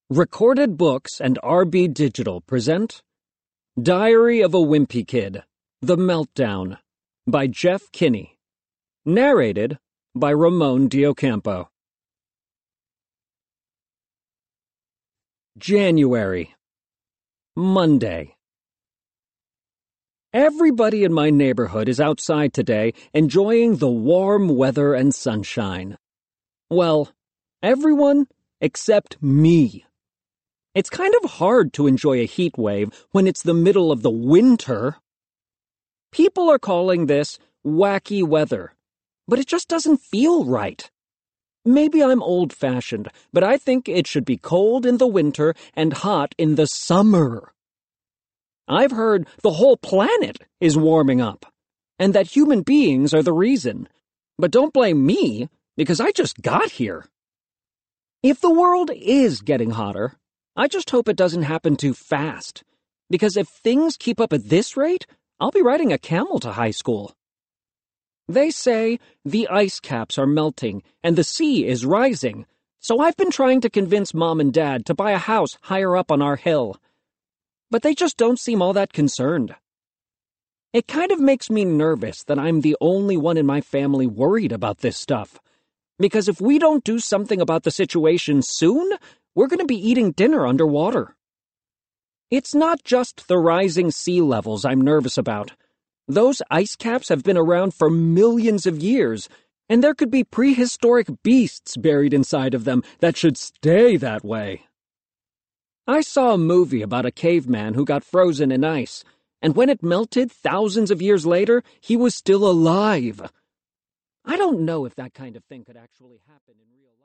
Recorded Books and RB Digital present Diary of a Wimpy Kid, The Meltdown, by Jeff Kinney. Narrated by Ramon Diocampo. January. Monday. Everybody in my neighborhood is outside today enjoying the warm weather and sunshine. Well, everyone except me. It's kind of hard to enjoy a heat wave when it's the middle of the winter. People are calling this wacky weather, but it just doesn't feel right. Maybe I'm old-fashioned, but I think it should be cold in the winter and hot in the summer. I've heard the whole planet is warming up, and that human beings are the reason. But don't blame me, because I just got here. If the world is getting hotter, I just hope it doesn't happen too fast, because if things keep up at this rate, I'll be riding a camel to high school. They say the ice caps are melting and the sea is rising, so I've been trying to convince Mom and Dad to buy a house higher up on our hill. But they just don't seem all that concerned. It kind of makes me nervous that I'm the only one in my family worried about this stuff, because if we don't do something about the situation soon, we're going to be eating dinner underwater. It's not just the rising sea levels I'm nervous about. Those ice caps have been around for millions of years, and there could be prehistoric beasts buried inside of them that should stay that way. I saw a movie about a caveman who got frozen in ice, and when it melted thousands of years later, he was still alive. I don't know if that kind of thing could actually happen in real life.